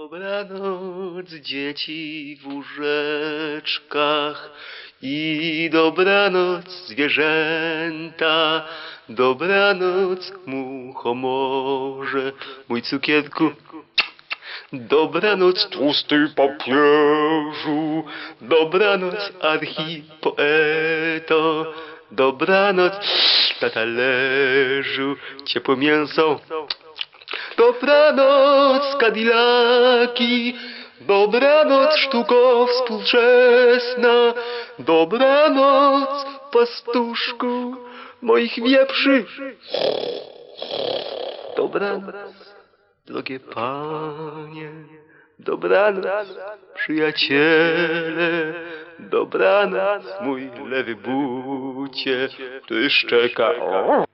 Dobranoc, dzieci w łóżeczkach i dobranoc, zwierzęta. Dobranoc, muchomorze, mój cukierku. Dobranoc, tłusty papieżu. Dobranoc, archipoeto. Dobranoc, na talerzu ciepłe mięso. Dobranoc, Kadilaki, dobranoc, sztuko współczesna, dobranoc, pastuszku moich wieprzy. Dobranoc, drogie panie, dobranoc, przyjaciele, dobranoc, mój lewy bucie, który szczeka.